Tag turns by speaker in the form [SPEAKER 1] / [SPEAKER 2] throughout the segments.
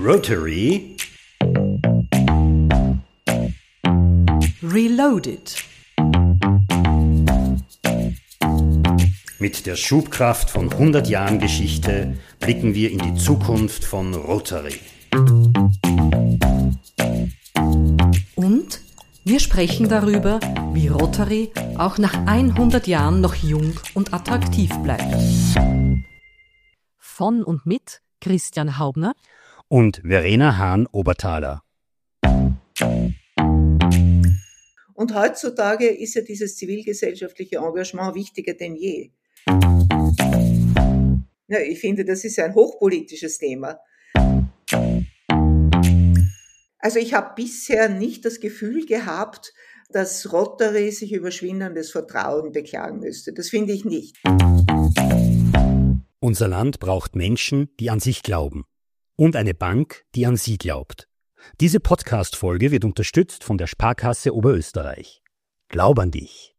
[SPEAKER 1] Rotary
[SPEAKER 2] Reloaded.
[SPEAKER 1] Mit der Schubkraft von 100 Jahren Geschichte blicken wir in die Zukunft von Rotary.
[SPEAKER 2] Und wir sprechen darüber, wie Rotary auch nach 100 Jahren noch jung und attraktiv bleibt. Von und mit Christian Haubner
[SPEAKER 1] Und Verena Hahn-Oberthaler.
[SPEAKER 3] Und heutzutage ist ja dieses zivilgesellschaftliche Engagement wichtiger denn je. Ja, ich finde, das ist ein hochpolitisches Thema. Also ich habe bisher nicht das Gefühl gehabt, dass Rotary sich über schwindendes Vertrauen beklagen müsste. Das finde ich nicht.
[SPEAKER 1] Unser Land braucht Menschen, die an sich glauben. Und eine Bank, die an sie glaubt. Diese Podcast-Folge wird unterstützt von der Sparkasse Oberösterreich. Glaub an dich.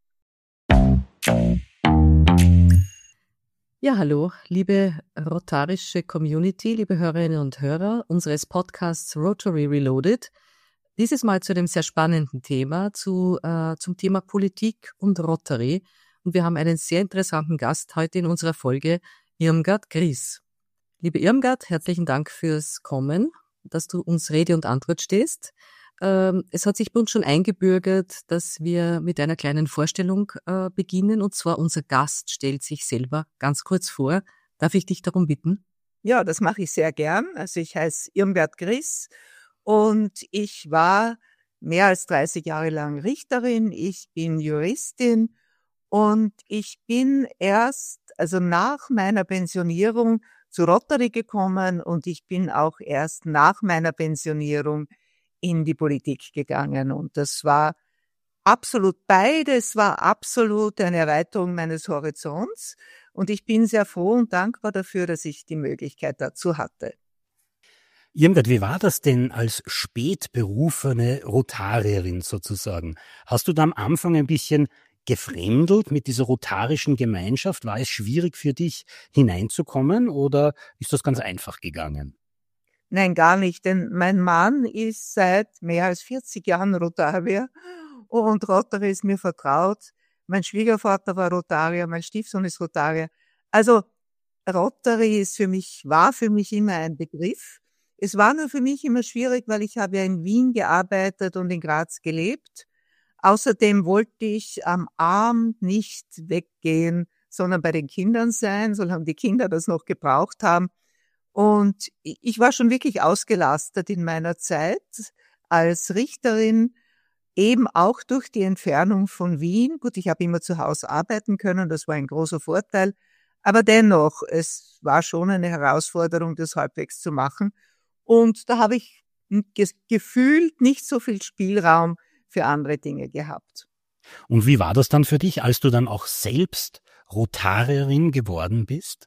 [SPEAKER 2] Ja, hallo, liebe rotarische Community, liebe Hörerinnen und Hörer unseres Podcasts Rotary Reloaded. Dieses Mal zu einem sehr spannenden Thema, zum Thema Politik und Rotary. Und wir haben einen sehr interessanten Gast heute in unserer Folge, Irmgard Gries. Liebe Irmgard, herzlichen Dank fürs Kommen, dass du uns Rede und Antwort stehst. Es hat sich bei uns schon eingebürgert, dass wir mit einer kleinen Vorstellung beginnen. Und zwar unser Gast stellt sich selber ganz kurz vor. Darf ich dich darum bitten?
[SPEAKER 3] Ja, das mache ich sehr gern. Also ich heiße Irmgard Gries und ich war mehr als 30 Jahre lang Richterin. Ich bin Juristin und ich bin erst, also nach meiner Pensionierung, zu Rotary gekommen und ich bin auch erst nach meiner Pensionierung in die Politik gegangen. Und das war absolut beides, war absolut eine Erweiterung meines Horizonts. Und ich bin sehr froh und dankbar dafür, dass ich die Möglichkeit dazu hatte.
[SPEAKER 1] Irmgard, wie war das denn als spätberufene Rotarierin sozusagen? Hast du da am Anfang ein bisschen gefremdelt mit dieser rotarischen Gemeinschaft? War es schwierig für dich hineinzukommen oder ist das ganz einfach gegangen?
[SPEAKER 3] Nein, gar nicht, denn mein Mann ist seit mehr als 40 Jahren Rotarier und Rotary ist mir vertraut. Mein Schwiegervater war Rotarier, mein Stiefsohn ist Rotarier. Also Rotary war für mich immer ein Begriff. Es war nur für mich immer schwierig, weil ich habe ja in Wien gearbeitet und in Graz gelebt. Außerdem wollte ich am Abend nicht weggehen, sondern bei den Kindern sein, solange die Kinder das noch gebraucht haben. Und ich war schon wirklich ausgelastet in meiner Zeit als Richterin, eben auch durch die Entfernung von Wien. Gut, ich habe immer zu Hause arbeiten können, das war ein großer Vorteil. Aber dennoch, es war schon eine Herausforderung, das halbwegs zu machen. Und da habe ich gefühlt nicht so viel Spielraum für andere Dinge gehabt.
[SPEAKER 1] Und wie war das dann für dich, als du dann auch selbst Rotarierin geworden bist?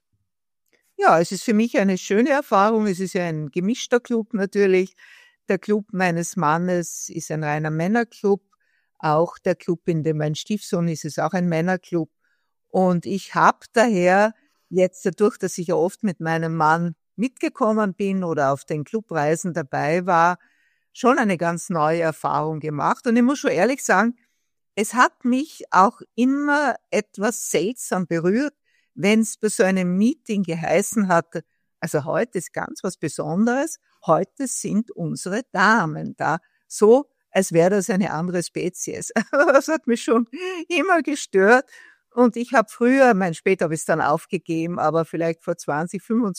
[SPEAKER 3] Ja, es ist für mich eine schöne Erfahrung. Es ist ja ein gemischter Club natürlich. Der Club meines Mannes ist ein reiner Männerclub. Auch der Club, in dem mein Stiefsohn ist auch ein Männerclub. Und ich habe daher jetzt dadurch, dass ich ja oft mit meinem Mann mitgekommen bin oder auf den Clubreisen dabei war, schon eine ganz neue Erfahrung gemacht. Und ich muss schon ehrlich sagen, es hat mich auch immer etwas seltsam berührt, wenn es bei so einem Meeting geheißen hat, also heute ist ganz was Besonderes, heute sind unsere Damen da. So, als wäre das eine andere Spezies. Das hat mich schon immer gestört. Und ich habe früher, später habe ich es dann aufgegeben, aber vielleicht vor 20,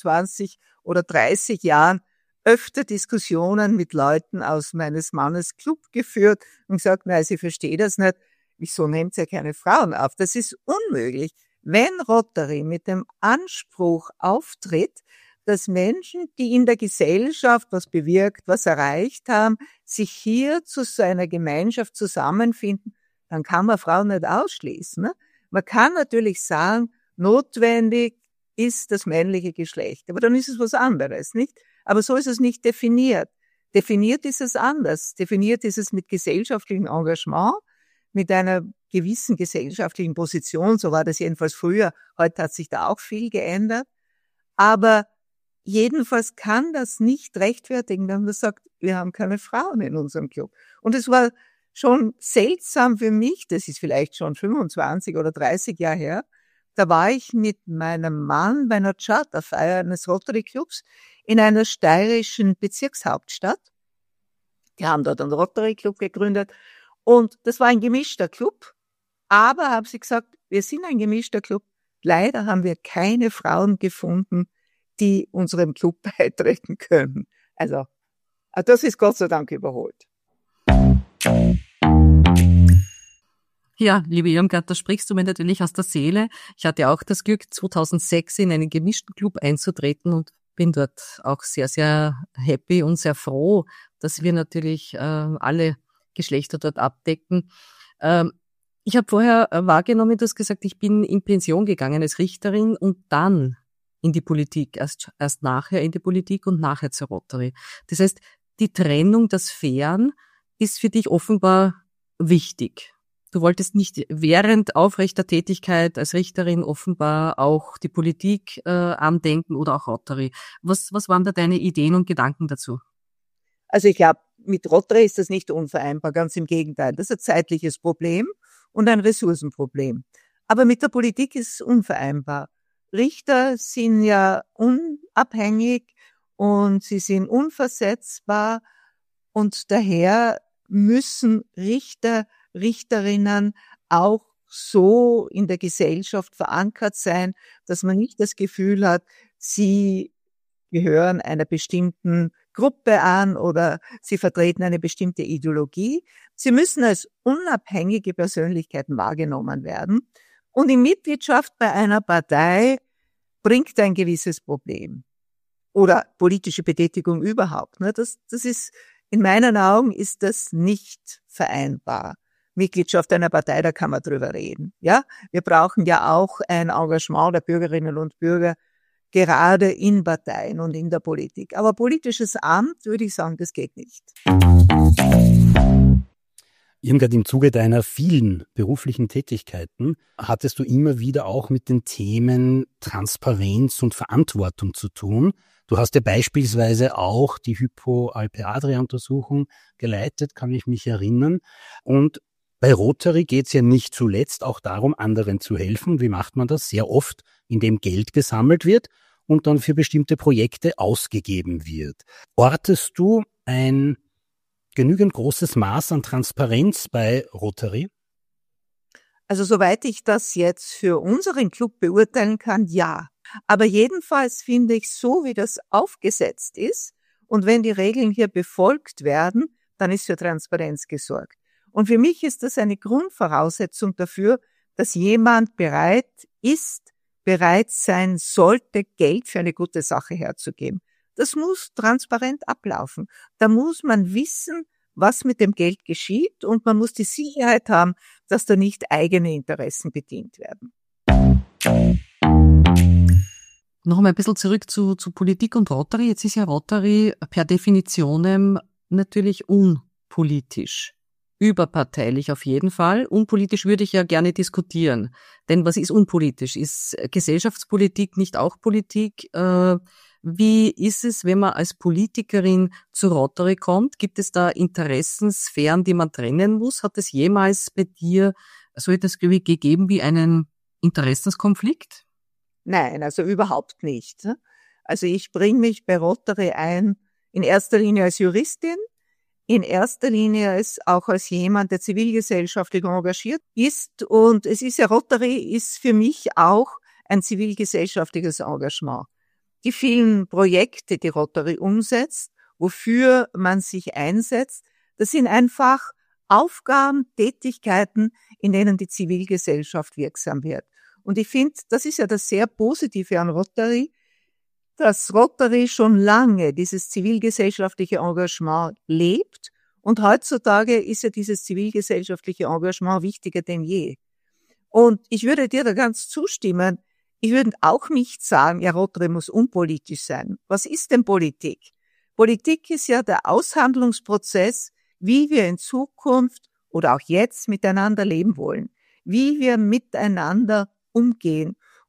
[SPEAKER 3] 25 oder 30 Jahren öfter Diskussionen mit Leuten aus meines Mannes Club geführt und gesagt, nein, sie versteht das nicht. Wieso nehmt ihr keine Frauen auf? Das ist unmöglich. Wenn Rotary mit dem Anspruch auftritt, dass Menschen, die in der Gesellschaft was bewirkt, was erreicht haben, sich hier zu so einer Gemeinschaft zusammenfinden, dann kann man Frauen nicht ausschließen. Ne? Man kann natürlich sagen, notwendig ist das männliche Geschlecht, aber dann ist es was anderes, nicht? Aber so ist es nicht definiert. Definiert ist es anders. Definiert ist es mit gesellschaftlichem Engagement, mit einer gewissen gesellschaftlichen Position. So war das jedenfalls früher. Heute hat sich da auch viel geändert. Aber jedenfalls kann das nicht rechtfertigen, wenn man sagt, wir haben keine Frauen in unserem Club. Und es war schon seltsam für mich, das ist vielleicht schon 25 oder 30 Jahre her, da war ich mit meinem Mann bei einer Charterfeier eines Rotary Clubs in einer steirischen Bezirkshauptstadt. Die haben dort einen Rotary Club gegründet und das war ein gemischter Club. Aber haben sie gesagt, wir sind ein gemischter Club. Leider haben wir keine Frauen gefunden, die unserem Club beitreten können. Also, das ist Gott sei Dank überholt.
[SPEAKER 2] Ja, liebe Irmgard, da sprichst du mir natürlich aus der Seele. Ich hatte auch das Glück, 2006 in einen gemischten Club einzutreten und bin dort auch sehr, sehr happy und sehr froh, dass wir natürlich alle Geschlechter dort abdecken. Ich habe vorher wahrgenommen, du hast gesagt, ich bin in Pension gegangen als Richterin und dann in die Politik, erst nachher in die Politik und nachher zur Rotary. Das heißt, die Trennung der Sphären ist für dich offenbar wichtig. Du wolltest nicht während aufrechter Tätigkeit als Richterin offenbar auch die Politik andenken oder auch Rotary. Was waren da deine Ideen und Gedanken dazu?
[SPEAKER 3] Also ich glaube, mit Rotary ist das nicht unvereinbar, ganz im Gegenteil. Das ist ein zeitliches Problem und ein Ressourcenproblem. Aber mit der Politik ist es unvereinbar. Richter sind ja unabhängig und sie sind unversetzbar und daher müssen Richterinnen auch so in der Gesellschaft verankert sein, dass man nicht das Gefühl hat, sie gehören einer bestimmten Gruppe an oder sie vertreten eine bestimmte Ideologie. Sie müssen als unabhängige Persönlichkeiten wahrgenommen werden. Und die Mitgliedschaft bei einer Partei bringt ein gewisses Problem. Oder politische Betätigung überhaupt. Das ist, in meinen Augen ist das nicht vereinbar. Mitgliedschaft einer Partei, da kann man drüber reden. Ja, wir brauchen ja auch ein Engagement der Bürgerinnen und Bürger, gerade in Parteien und in der Politik. Aber politisches Amt, würde ich sagen, das geht nicht.
[SPEAKER 1] Irmgard, im Zuge deiner vielen beruflichen Tätigkeiten hattest du immer wieder auch mit den Themen Transparenz und Verantwortung zu tun. Du hast ja beispielsweise auch die Hypo Alpe Adria-Untersuchung geleitet, kann ich mich erinnern. Und bei Rotary geht es ja nicht zuletzt auch darum, anderen zu helfen. Wie macht man das? Sehr oft, indem Geld gesammelt wird und dann für bestimmte Projekte ausgegeben wird. Ortest du ein genügend großes Maß an Transparenz bei Rotary?
[SPEAKER 3] Also soweit ich das jetzt für unseren Club beurteilen kann, ja. Aber jedenfalls finde ich, so wie das aufgesetzt ist und wenn die Regeln hier befolgt werden, dann ist für Transparenz gesorgt. Und für mich ist das eine Grundvoraussetzung dafür, dass jemand bereit sein sollte, Geld für eine gute Sache herzugeben. Das muss transparent ablaufen. Da muss man wissen, was mit dem Geld geschieht und man muss die Sicherheit haben, dass da nicht eigene Interessen bedient werden.
[SPEAKER 2] Noch mal ein bisschen zurück zu Politik und Rotary. Jetzt ist ja Rotary per Definition natürlich unpolitisch. Überparteilich auf jeden Fall. Unpolitisch würde ich ja gerne diskutieren. Denn was ist unpolitisch? Ist Gesellschaftspolitik nicht auch Politik? Wie ist es, wenn man als Politikerin zu Rotary kommt? Gibt es da Interessenssphären, die man trennen muss? Hat es jemals bei dir so etwas gegeben wie einen Interessenskonflikt?
[SPEAKER 3] Nein, also überhaupt nicht. Also ich bringe mich bei Rotary ein, in erster Linie als Juristin, in erster Linie auch als jemand, der zivilgesellschaftlich engagiert ist. Und es ist ja, Rotary ist für mich auch ein zivilgesellschaftliches Engagement. Die vielen Projekte, die Rotary umsetzt, wofür man sich einsetzt, das sind einfach Aufgaben, Tätigkeiten, in denen die Zivilgesellschaft wirksam wird. Und ich finde, das ist ja das sehr Positive an Rotary, dass Rotary schon lange dieses zivilgesellschaftliche Engagement lebt. Und heutzutage ist ja dieses zivilgesellschaftliche Engagement wichtiger denn je. Und ich würde dir da ganz zustimmen. Ich würde auch nicht sagen, ja, Rotary muss unpolitisch sein. Was ist denn Politik? Politik ist ja der Aushandlungsprozess, wie wir in Zukunft oder auch jetzt miteinander leben wollen, wie wir miteinander umgehen.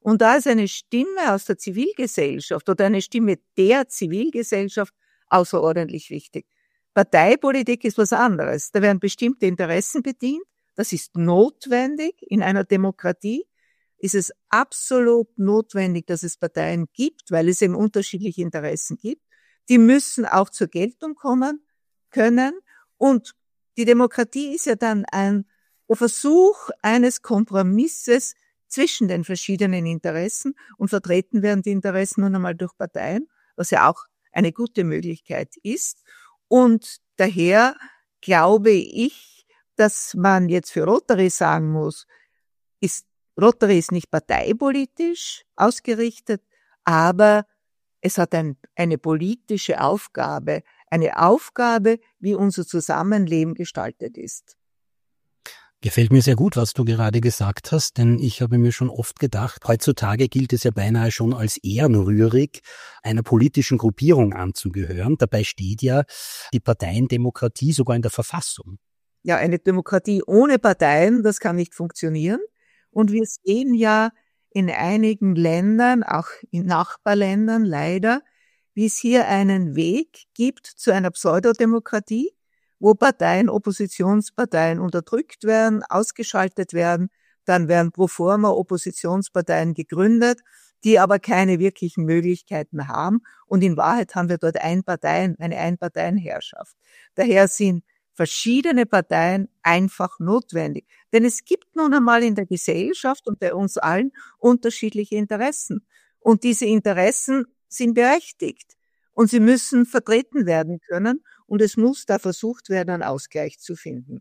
[SPEAKER 3] Und da ist eine Stimme aus der Zivilgesellschaft oder eine Stimme der Zivilgesellschaft außerordentlich wichtig. Parteipolitik ist was anderes. Da werden bestimmte Interessen bedient. Das ist notwendig. In einer Demokratie ist es absolut notwendig, dass es Parteien gibt, weil es eben unterschiedliche Interessen gibt. Die müssen auch zur Geltung kommen können. Und die Demokratie ist ja dann der Versuch eines Kompromisses zwischen den verschiedenen Interessen, und vertreten werden die Interessen nun einmal durch Parteien, was ja auch eine gute Möglichkeit ist. Und daher glaube ich, dass man jetzt für Rotary sagen muss, Rotary ist nicht parteipolitisch ausgerichtet, aber es hat eine politische Aufgabe, wie unser Zusammenleben gestaltet ist.
[SPEAKER 1] Gefällt mir sehr gut, was du gerade gesagt hast, denn ich habe mir schon oft gedacht, heutzutage gilt es ja beinahe schon als ehrenrührig, einer politischen Gruppierung anzugehören. Dabei steht ja die Parteiendemokratie sogar in der Verfassung.
[SPEAKER 3] Ja, eine Demokratie ohne Parteien, das kann nicht funktionieren. Und wir sehen ja in einigen Ländern, auch in Nachbarländern leider, wie es hier einen Weg gibt zu einer Pseudodemokratie, wo Parteien, Oppositionsparteien unterdrückt werden, ausgeschaltet werden. Dann werden pro forma Oppositionsparteien gegründet, die aber keine wirklichen Möglichkeiten haben. Und in Wahrheit haben wir dort eine Einparteienherrschaft. Daher sind verschiedene Parteien einfach notwendig. Denn es gibt nun einmal in der Gesellschaft und bei uns allen unterschiedliche Interessen. Und diese Interessen sind berechtigt. Und sie müssen vertreten werden können. Und es muss da versucht werden, einen Ausgleich zu finden.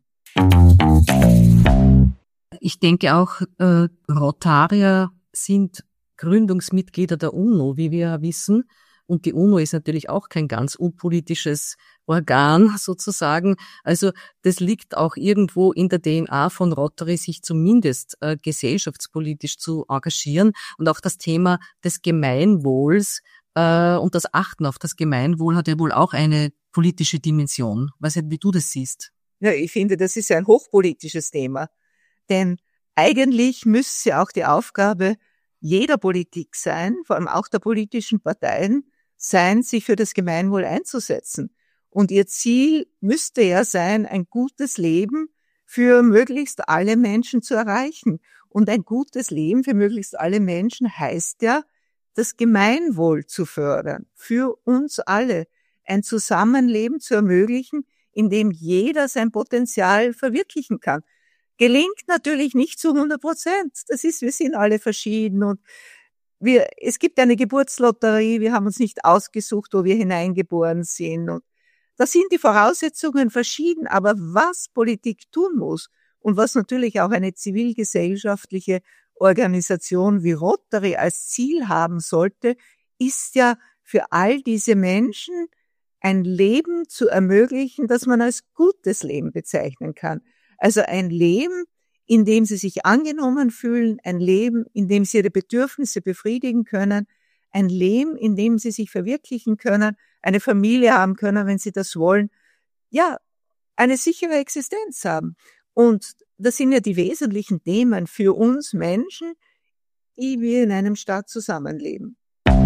[SPEAKER 2] Ich denke auch, Rotarier sind Gründungsmitglieder der UNO, wie wir wissen. Und die UNO ist natürlich auch kein ganz unpolitisches Organ sozusagen. Also das liegt auch irgendwo in der DNA von Rotary, sich zumindest gesellschaftspolitisch zu engagieren. Und auch das Thema des Gemeinwohls und das Achten auf das Gemeinwohl hat ja wohl auch eine politische Dimension. Weiß nicht, wie du das siehst.
[SPEAKER 3] Ja, ich finde, das ist ein hochpolitisches Thema. Denn eigentlich müsste ja auch die Aufgabe jeder Politik sein, vor allem auch der politischen Parteien, sein, sich für das Gemeinwohl einzusetzen. Und ihr Ziel müsste ja sein, ein gutes Leben für möglichst alle Menschen zu erreichen. Und ein gutes Leben für möglichst alle Menschen heißt ja, das Gemeinwohl zu fördern, für uns alle, ein Zusammenleben zu ermöglichen, in dem jeder sein Potenzial verwirklichen kann. Gelingt natürlich nicht zu 100%. Wir sind alle verschieden und es gibt eine Geburtslotterie, wir haben uns nicht ausgesucht, wo wir hineingeboren sind. Und da sind die Voraussetzungen verschieden, aber was Politik tun muss und was natürlich auch eine zivilgesellschaftliche Organisation wie Rotary als Ziel haben sollte, ist ja für all diese Menschen ein Leben zu ermöglichen, das man als gutes Leben bezeichnen kann. Also ein Leben, in dem sie sich angenommen fühlen, ein Leben, in dem sie ihre Bedürfnisse befriedigen können, ein Leben, in dem sie sich verwirklichen können, eine Familie haben können, wenn sie das wollen, ja, eine sichere Existenz haben. Und das sind ja die wesentlichen Themen für uns Menschen, die wir in einem Staat zusammenleben.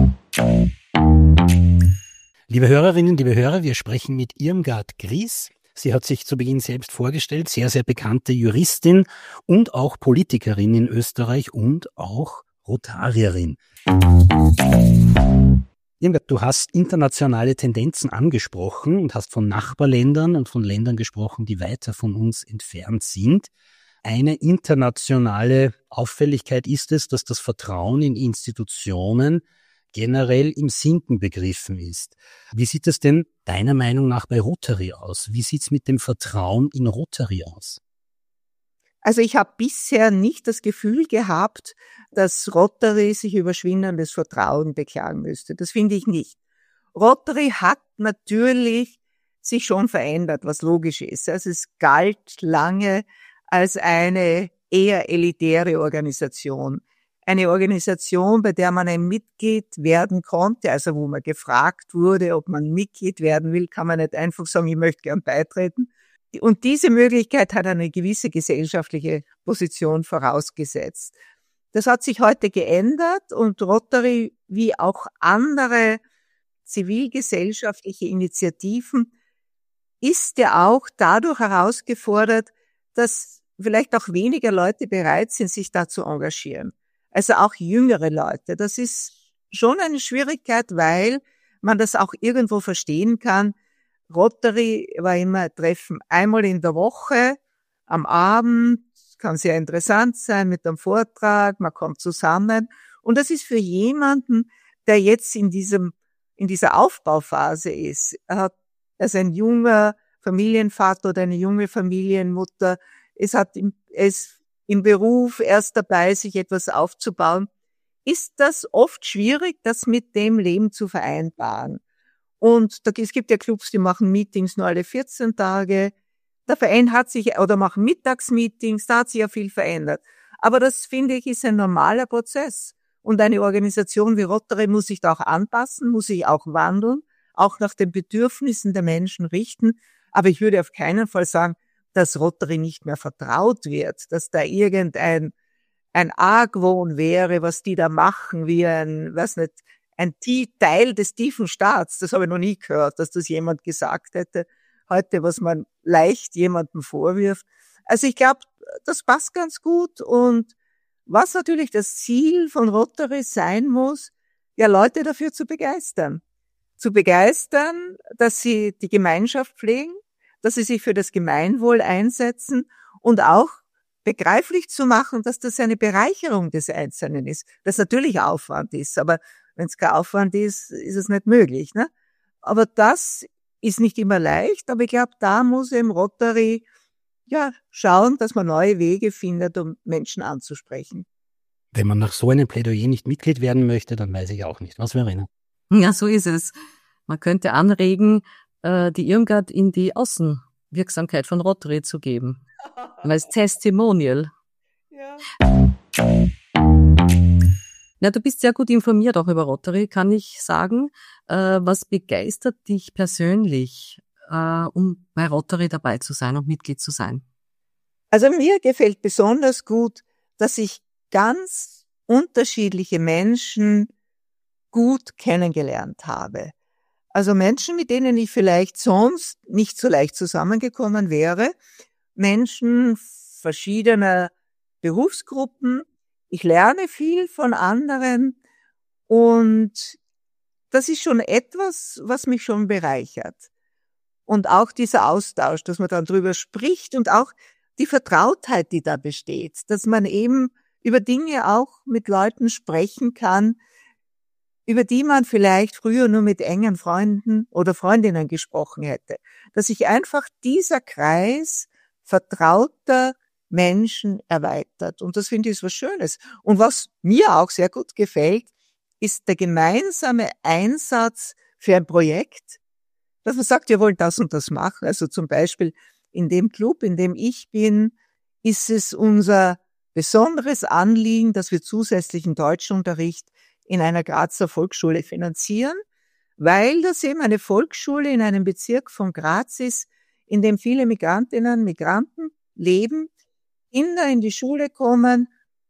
[SPEAKER 1] Liebe Hörerinnen, liebe Hörer, wir sprechen mit Irmgard Gries. Sie hat sich zu Beginn selbst vorgestellt, sehr, sehr bekannte Juristin und auch Politikerin in Österreich und auch Rotarierin. Irmgard, du hast internationale Tendenzen angesprochen und hast von Nachbarländern und von Ländern gesprochen, die weiter von uns entfernt sind. Eine internationale Auffälligkeit ist es, dass das Vertrauen in Institutionen generell im Sinken begriffen ist. Wie sieht es denn deiner Meinung nach bei Rotary aus? Wie sieht es mit dem Vertrauen in Rotary aus?
[SPEAKER 3] Also ich habe bisher nicht das Gefühl gehabt, dass Rotary sich über schwindendes Vertrauen beklagen müsste. Das finde ich nicht. Rotary hat natürlich sich schon verändert, was logisch ist. Also es galt lange als eine eher elitäre Organisation. Eine Organisation, bei der man ein Mitglied werden konnte, also wo man gefragt wurde, ob man Mitglied werden will, kann man nicht einfach sagen, ich möchte gern beitreten. Und diese Möglichkeit hat eine gewisse gesellschaftliche Position vorausgesetzt. Das hat sich heute geändert und Rotary, wie auch andere zivilgesellschaftliche Initiativen, ist ja auch dadurch herausgefordert, dass vielleicht auch weniger Leute bereit sind, sich da zu engagieren. Also auch jüngere Leute. Das ist schon eine Schwierigkeit, weil man das auch irgendwo verstehen kann. Rotary war immer ein Treffen einmal in der Woche, am Abend, kann sehr interessant sein mit einem Vortrag, man kommt zusammen. Und das ist für jemanden, der jetzt in dieser Aufbauphase ist, er ist ein junger Familienvater oder eine junge Familienmutter, er ist im Beruf erst dabei, sich etwas aufzubauen, ist das oft schwierig, das mit dem Leben zu vereinbaren. Und es gibt ja Clubs, die machen Meetings nur alle 14 Tage. Der Verein machen Mittagsmeetings, da hat sich ja viel verändert. Aber das, finde ich, ist ein normaler Prozess. Und eine Organisation wie Rotary muss sich da auch anpassen, muss sich auch wandeln, auch nach den Bedürfnissen der Menschen richten. Aber ich würde auf keinen Fall sagen, dass Rotary nicht mehr vertraut wird, dass da irgendein Argwohn wäre, was die da machen, wie ein Teil des tiefen Staats. Das habe ich noch nie gehört, dass das jemand gesagt hätte. Heute, was man leicht jemandem vorwirft. Also ich glaube, das passt ganz gut. Und was natürlich das Ziel von Rotary sein muss, ja, Leute dafür zu begeistern. Zu begeistern, dass sie die Gemeinschaft pflegen, dass sie sich für das Gemeinwohl einsetzen und auch begreiflich zu machen, dass das eine Bereicherung des Einzelnen ist. Das natürlich Aufwand ist, aber wenn es kein Aufwand ist, ist es nicht möglich, ne? Aber das ist nicht immer leicht, aber ich glaube, da muss eben Rotary schauen, dass man neue Wege findet, um Menschen anzusprechen.
[SPEAKER 1] Wenn man nach so einem Plädoyer nicht Mitglied werden möchte, dann weiß ich auch nicht. Was, Verena?
[SPEAKER 2] Ja, so ist es. Man könnte anregen, die Irmgard in die Außenwirksamkeit von Rotary zu geben. Als Testimonial.
[SPEAKER 3] Ja.
[SPEAKER 2] Na, du bist sehr gut informiert auch über Rotary, kann ich sagen. Was begeistert dich persönlich, um bei Rotary dabei zu sein und Mitglied zu sein?
[SPEAKER 3] Also mir gefällt besonders gut, dass ich ganz unterschiedliche Menschen gut kennengelernt habe. Also Menschen, mit denen ich vielleicht sonst nicht so leicht zusammengekommen wäre. Menschen verschiedener Berufsgruppen. Ich lerne viel von anderen und das ist schon etwas, was mich schon bereichert. Und auch dieser Austausch, dass man dann drüber spricht und auch die Vertrautheit, die da besteht, dass man eben über Dinge auch mit Leuten sprechen kann, über die man vielleicht früher nur mit engen Freunden oder Freundinnen gesprochen hätte. Dass sich einfach dieser Kreis vertrauter Menschen erweitert. Und das finde ich ist was Schönes. Und was mir auch sehr gut gefällt, ist der gemeinsame Einsatz für ein Projekt, dass man sagt, wir wollen das und das machen. Also zum Beispiel in dem Club, in dem ich bin, ist es unser besonderes Anliegen, dass wir zusätzlichen Deutschunterricht in einer Grazer Volksschule finanzieren, weil das eben eine Volksschule in einem Bezirk von Graz ist, in dem viele Migrantinnen, Migranten leben, Kinder in die Schule kommen.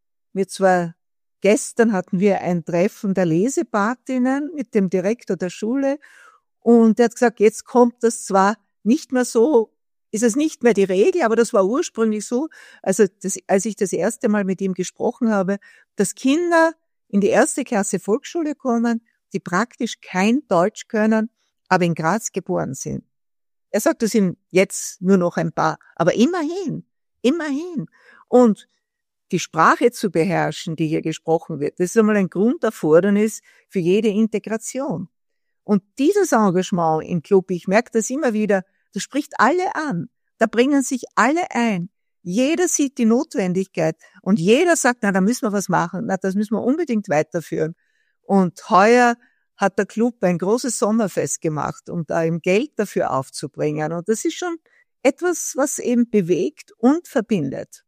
[SPEAKER 3] Gestern hatten wir ein Treffen der Lesepatinnen mit dem Direktor der Schule und der hat gesagt, jetzt kommt das zwar nicht mehr so, ist es nicht mehr die Regel, aber das war ursprünglich so, als ich das erste Mal mit ihm gesprochen habe, dass Kinder in die 1. Klasse Volksschule kommen, die praktisch kein Deutsch können, aber in Graz geboren sind. Er sagt, das sind jetzt nur noch ein paar, aber immerhin. Und die Sprache zu beherrschen, die hier gesprochen wird, das ist einmal ein Grunderfordernis für jede Integration. Und dieses Engagement im Club, ich merke das immer wieder, das spricht alle an. Da bringen sich alle ein. Jeder sieht die Notwendigkeit und jeder sagt, na, da müssen wir was machen, na, das müssen wir unbedingt weiterführen. Und heuer hat der Club ein großes Sommerfest gemacht, um da eben Geld dafür aufzubringen. Und das ist schon etwas, was eben bewegt und verbindet.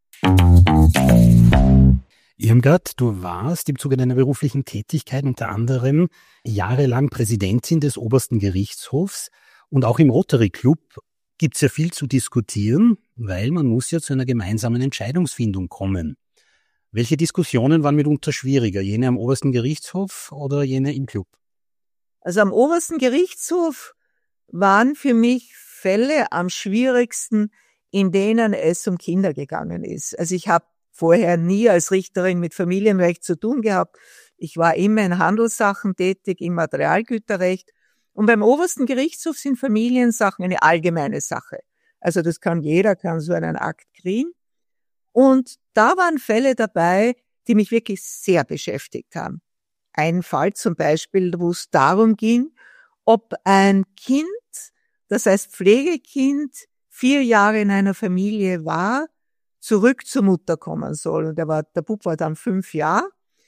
[SPEAKER 1] Irmgard, du warst im Zuge deiner beruflichen Tätigkeit unter anderem jahrelang Präsidentin des Obersten Gerichtshofs und auch im Rotary Club gibt es ja viel zu diskutieren, weil man muss ja zu einer gemeinsamen Entscheidungsfindung kommen. Welche Diskussionen waren mitunter schwieriger? Jene am obersten Gerichtshof oder jene im Club?
[SPEAKER 3] Also am obersten Gerichtshof waren für mich Fälle am schwierigsten, in denen es um Kinder gegangen ist. Also ich habe vorher nie als Richterin mit Familienrecht zu tun gehabt. Ich war immer in Handelssachen tätig, im Materialgüterrecht. Und beim obersten Gerichtshof sind Familiensachen eine allgemeine Sache. Also das kann jeder, kann so einen Akt kriegen. Und da waren Fälle dabei, die mich wirklich sehr beschäftigt haben. Ein Fall zum Beispiel, wo es darum ging, ob ein Kind, das als Pflegekind 4 Jahre in einer Familie war, zurück zur Mutter kommen soll. Und der Bub war dann 5 Jahre.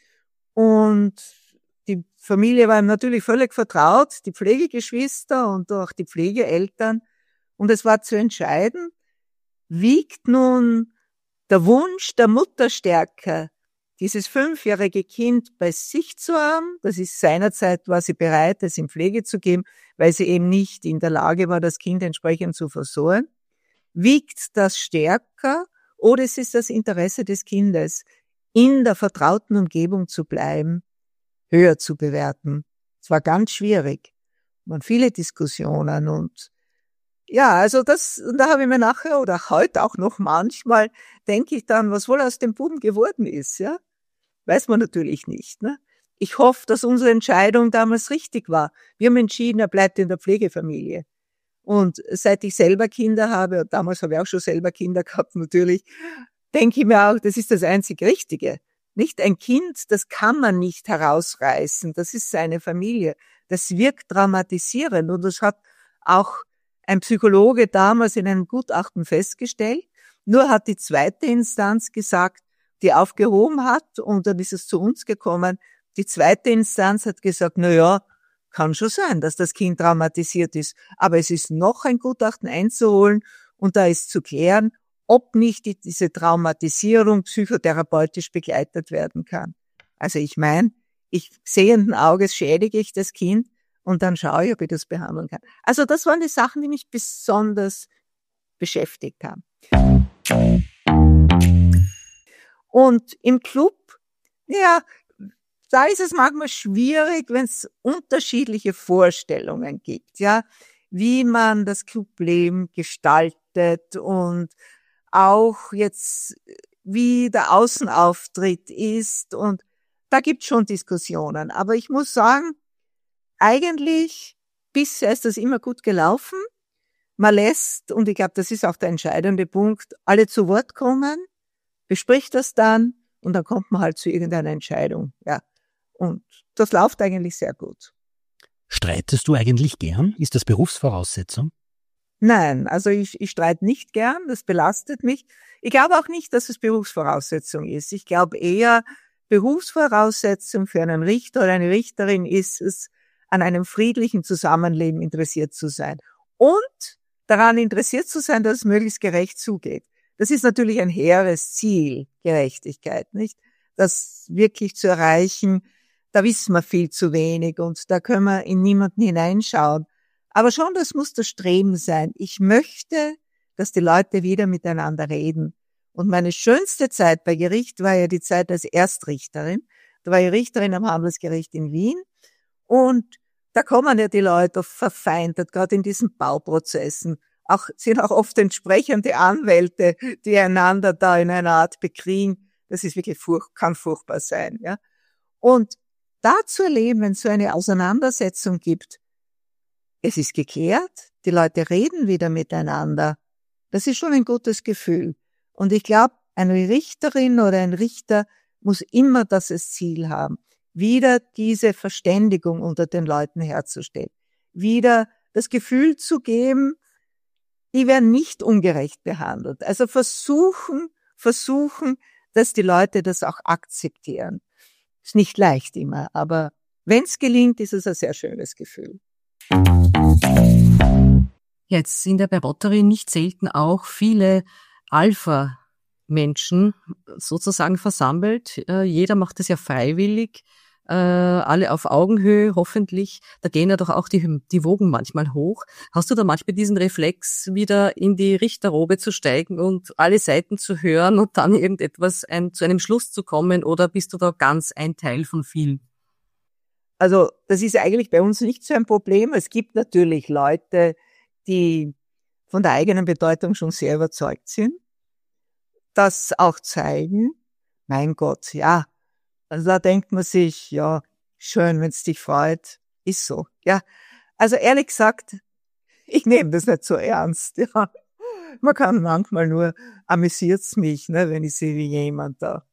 [SPEAKER 3] Und die Familie war ihm natürlich völlig vertraut, die Pflegegeschwister und auch die Pflegeeltern. Und es war zu entscheiden, wiegt nun der Wunsch der Mutter stärker, dieses 5-jährige Kind bei sich zu haben. Das ist seinerzeit, war sie bereit, es in Pflege zu geben, weil sie eben nicht in der Lage war, das Kind entsprechend zu versorgen. Wiegt das stärker oder es ist das Interesse des Kindes, in der vertrauten Umgebung zu bleiben, höher zu bewerten? Es war ganz schwierig. Es waren viele Diskussionen und ja, also da habe ich mir nachher oder heute auch noch manchmal, denke ich dann, was wohl aus dem Buben geworden ist, ja? Weiß man natürlich nicht, ne? Ich hoffe, dass unsere Entscheidung damals richtig war. Wir haben entschieden, er bleibt in der Pflegefamilie. Und seit ich selber Kinder habe, und damals habe ich auch schon selber Kinder gehabt natürlich, denke ich mir auch, das ist das einzig Richtige. Nicht ein Kind, das kann man nicht herausreißen. Das ist seine Familie. Das wirkt traumatisierend und das hat auch ein Psychologe damals in einem Gutachten festgestellt. Nur hat die zweite Instanz gesagt, die aufgehoben hat und dann ist es zu uns gekommen. Die zweite Instanz hat gesagt, na ja, kann schon sein, dass das Kind traumatisiert ist, aber es ist noch ein Gutachten einzuholen und da ist zu klären, ob nicht diese Traumatisierung psychotherapeutisch begleitet werden kann. Also ich meine, ich sehenden Auges schädige ich das Kind und dann schaue ich, ob ich das behandeln kann. Also das waren die Sachen, die mich besonders beschäftigt haben. Und im Club, ja, da ist es manchmal schwierig, wenn es unterschiedliche Vorstellungen gibt, ja, wie man das Clubleben gestaltet und auch jetzt, wie der Außenauftritt ist. Und da gibt's schon Diskussionen. Aber ich muss sagen, eigentlich bisher ist das immer gut gelaufen. Man lässt, und ich glaube, das ist auch der entscheidende Punkt, alle zu Wort kommen, bespricht das dann und dann kommt man halt zu irgendeiner Entscheidung. Ja. Und das läuft eigentlich sehr gut.
[SPEAKER 1] Streitest du eigentlich gern? Ist das Berufsvoraussetzung?
[SPEAKER 3] Nein, also ich streite nicht gern, das belastet mich. Ich glaube auch nicht, dass es Berufsvoraussetzung ist. Ich glaube eher, Berufsvoraussetzung für einen Richter oder eine Richterin ist es, an einem friedlichen Zusammenleben interessiert zu sein. Und daran interessiert zu sein, dass es möglichst gerecht zugeht. Das ist natürlich ein hehres Ziel, Gerechtigkeit, nicht? Das wirklich zu erreichen, da wissen wir viel zu wenig und da können wir in niemanden hineinschauen. Aber schon, das muss das Streben sein. Ich möchte, dass die Leute wieder miteinander reden. Und meine schönste Zeit bei Gericht war ja die Zeit als Erstrichterin. Da war ich Richterin am Handelsgericht in Wien. Und da kommen ja die Leute verfeindet, gerade in diesen Bauprozessen. Sind auch oft entsprechende Anwälte, die einander da in einer Art bekriegen. Das ist wirklich kann furchtbar sein, ja. Und da zu erleben, wenn es so eine Auseinandersetzung gibt, es ist geklärt, die Leute reden wieder miteinander. Das ist schon ein gutes Gefühl. Und ich glaube, eine Richterin oder ein Richter muss immer das als Ziel haben, wieder diese Verständigung unter den Leuten herzustellen, wieder das Gefühl zu geben, die werden nicht ungerecht behandelt. Also versuchen, dass die Leute das auch akzeptieren. Ist nicht leicht immer, aber wenn es gelingt, ist es ein sehr schönes Gefühl.
[SPEAKER 2] Jetzt sind ja bei Rotary nicht selten auch viele Alpha-Menschen sozusagen versammelt. Jeder macht es ja freiwillig. alle auf Augenhöhe, hoffentlich. Da gehen ja doch auch die Wogen manchmal hoch. Hast du da manchmal diesen Reflex, wieder in die Richterrobe zu steigen und alle Seiten zu hören und dann irgendetwas zu einem Schluss zu kommen, oder bist du da ganz ein Teil von vielen?
[SPEAKER 3] Also das ist eigentlich bei uns nicht so ein Problem. Es gibt natürlich Leute, die von der eigenen Bedeutung schon sehr überzeugt sind, das auch zeigen. Mein Gott, ja. Also da denkt man sich, ja, schön, wenn es dich freut, ist so, ja. Also ehrlich gesagt, ich nehme das nicht so ernst, ja. Man kann manchmal nur, amüsiert's mich, ne, wenn ich sehe, wie jemand da,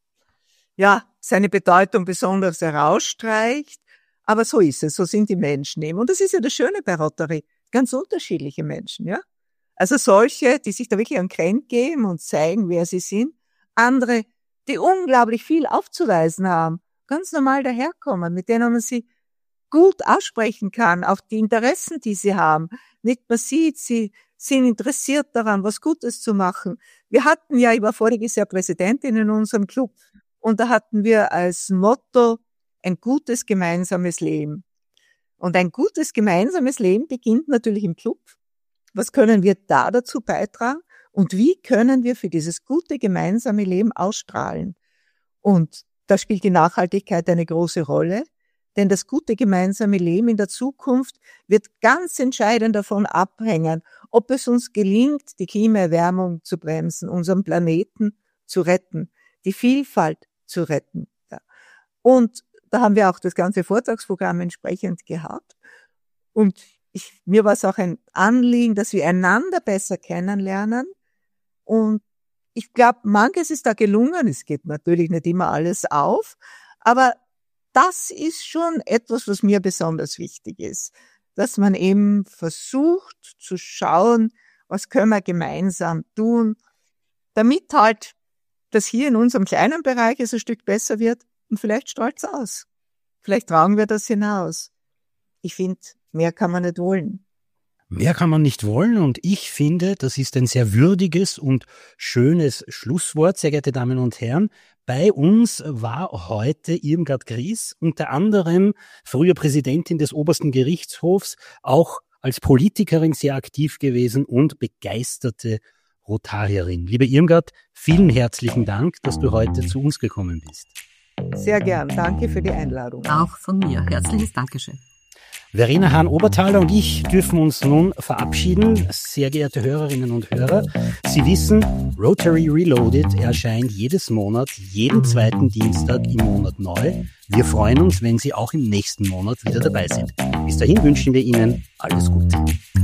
[SPEAKER 3] ja, seine Bedeutung besonders herausstreicht. Aber so ist es, so sind die Menschen eben. Und das ist ja das Schöne bei Rotary. Ganz unterschiedliche Menschen, ja. Also solche, die sich da wirklich an Grenzen geben und zeigen, wer sie sind. Andere, die unglaublich viel aufzuweisen haben, ganz normal daherkommen, mit denen man sie gut aussprechen kann, auf die Interessen, die sie haben. Nicht man sieht, sie sind interessiert daran, was Gutes zu machen. Wir hatten ja, ich war voriges Jahr Präsidentin in unserem Club, und da hatten wir als Motto ein gutes gemeinsames Leben. Und ein gutes gemeinsames Leben beginnt natürlich im Club. Was können wir da dazu beitragen? Und wie können wir für dieses gute gemeinsame Leben ausstrahlen? Und da spielt die Nachhaltigkeit eine große Rolle, denn das gute gemeinsame Leben in der Zukunft wird ganz entscheidend davon abhängen, ob es uns gelingt, die Klimaerwärmung zu bremsen, unseren Planeten zu retten, die Vielfalt zu retten. Und da haben wir auch das ganze Vortragsprogramm entsprechend gehabt. Und mir war es auch ein Anliegen, dass wir einander besser kennenlernen. Und ich glaube, manches ist da gelungen. Es geht natürlich nicht immer alles auf. Aber das ist schon etwas, was mir besonders wichtig ist. Dass man eben versucht zu schauen, was können wir gemeinsam tun, damit halt das hier in unserem kleinen Bereich ein Stück besser wird. Und vielleicht strahlt es aus. Vielleicht tragen wir das hinaus. Ich finde, mehr kann man nicht wollen.
[SPEAKER 1] Mehr kann man nicht wollen, und ich finde, das ist ein sehr würdiges und schönes Schlusswort, sehr geehrte Damen und Herren. Bei uns war heute Irmgard Gries, unter anderem früher Präsidentin des Obersten Gerichtshofs, auch als Politikerin sehr aktiv gewesen und begeisterte Rotarierin. Liebe Irmgard, vielen herzlichen Dank, dass du heute zu uns gekommen bist.
[SPEAKER 3] Sehr gern. Danke für die Einladung.
[SPEAKER 2] Auch von mir. Herzliches Dankeschön.
[SPEAKER 1] Verena Hahn-Oberthaler und ich dürfen uns nun verabschieden. Sehr geehrte Hörerinnen und Hörer, Sie wissen, Rotary Reloaded erscheint jedes Monat, jeden zweiten Dienstag im Monat neu. Wir freuen uns, wenn Sie auch im nächsten Monat wieder dabei sind. Bis dahin wünschen wir Ihnen alles Gute.